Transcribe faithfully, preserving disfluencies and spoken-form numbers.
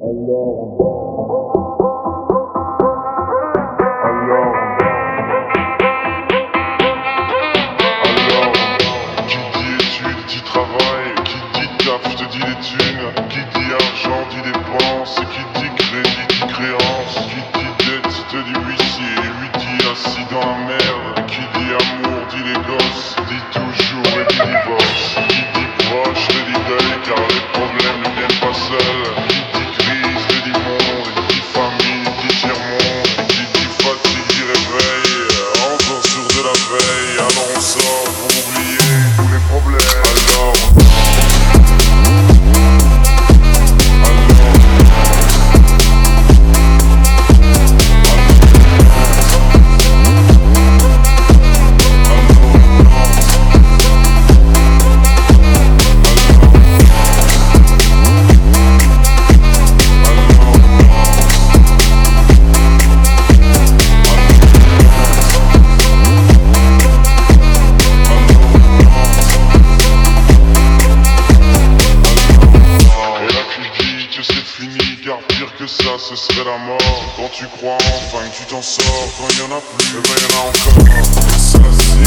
Je te dis les thunes, qui dit argent dit dépense, qui dit crédit dit créance, qui dit dette te dit huissier, lui dit assis dans la merde, qui dit amour dit les gosses, dit toujours et dit divorce, qui dit proche te dit deuil car les problèmes ne viennent pas seuls, qui dit crise te dit monde, qui dit famille dit tiers-monde, qui dit fatigue dit réveil, encore sourd de la veille, alors on sort pour oublier tous les problèmes, alors car pire que ça ce serait la mort. Quand tu crois enfin que tu t'en sors, quand il y en a plus, eh ben y en a encore. Ça,